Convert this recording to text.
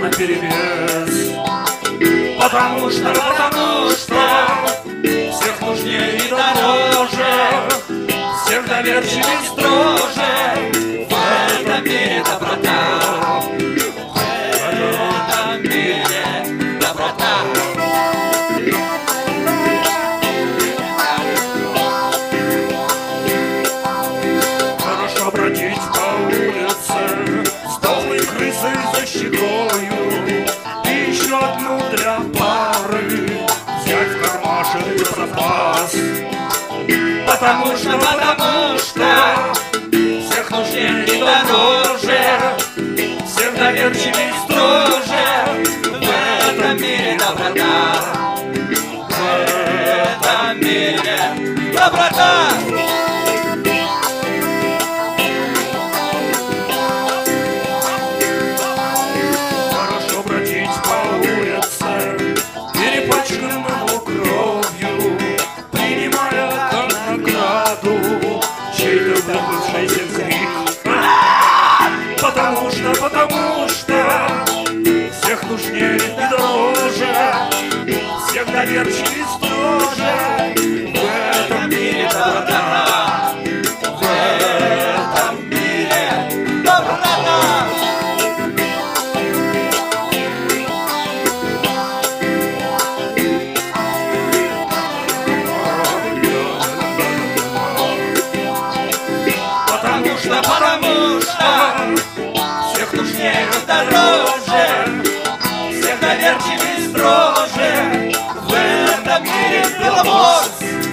наперевес. Потому что всех нужнее и дороже, всех доверчивее и строже. В этом мире доброта, в этом мире доброта. Хорошо бродить по улице с толстой крысой за щекою, и еще одну для пары взять в кармашек про запас. Потому что всех нужнее и дороже, всех доверчивее и строже. В этом мире доброта, в этом мире доброта. Хорошо бродить по улице, перепачканному кровью, принимая как награду чей-то выпавшийся крик. Потому что всех нужнее и дороже, всех доверчивее и строже. В этом мире доброта, в этом мире доброта. Потому что всех нужнее и дороже, всех доверчивее и строже. В этом мире белоброс.